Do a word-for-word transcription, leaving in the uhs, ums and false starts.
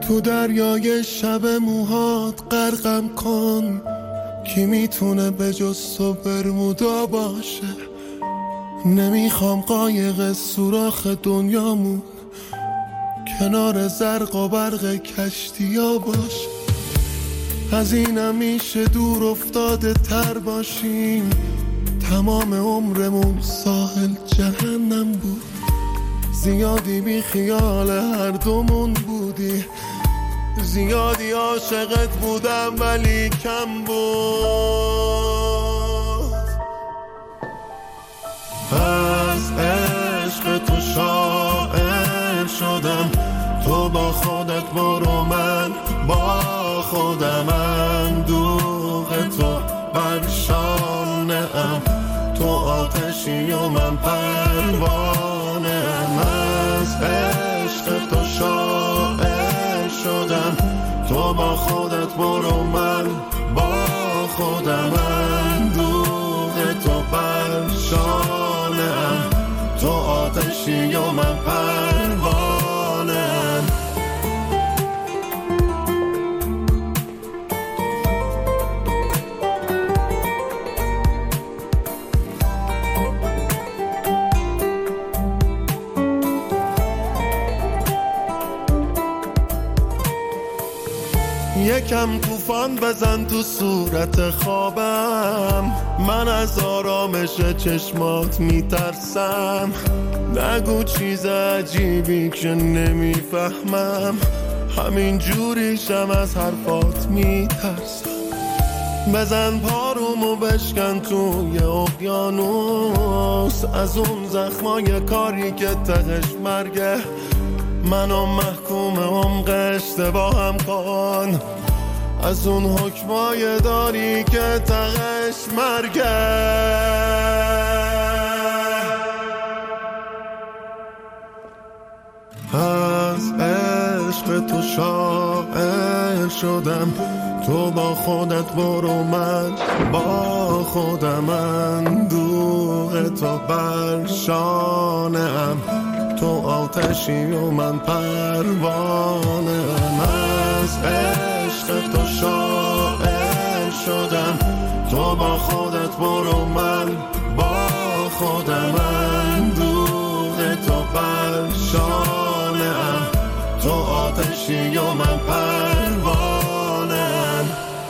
تو دریای شب موهات غرقم کن، کی میتونه به جز تو برمودا باشه. نمیخوام قایق سوراخ دنیامون کنار زرق و برق کشتیا باشه. از اینم میشه دور افتاده تر باشیم، تمام عمرمون ساحل جهنم بود. زیادی بی خیال هر دومون بودی، زیادی عاشقت بودم ولی کم بود. از عشق تو شاعر شدم، تو با خودت برو من با خودم. اندوه تو بر شانه ام، تو آتشی و من پروانه ام. از عشق تو شاعر شدم، تو با خودت برو من با خودم. اندوه تو بر شانه ام، تو آتشی و من پروانه ام. یکم طوفان بزن تو صورت خوابم، من از آرامش چشمات میترسم. نگو چیز عجیبی که نمیفهمم، همین جوریشم از حرفات میترسم. بزن پارومو بشکن توی اقیانوس، از اون زخمای کاری که تهش مرگه. منو محکوم عمق اشتباهم کن، از اون حکمای داری که تهش مرگه. از عشق تو شاعر شدم، تو با خودت برو من با خودم. اندوه تو بر شانه ام، تو آتشی و من پروانه ام. از عشق تو شاعر شدم، تو با خودت برو من با خودم. اندوه تو بر شانه ام، تو آتشی و من پروانه ام.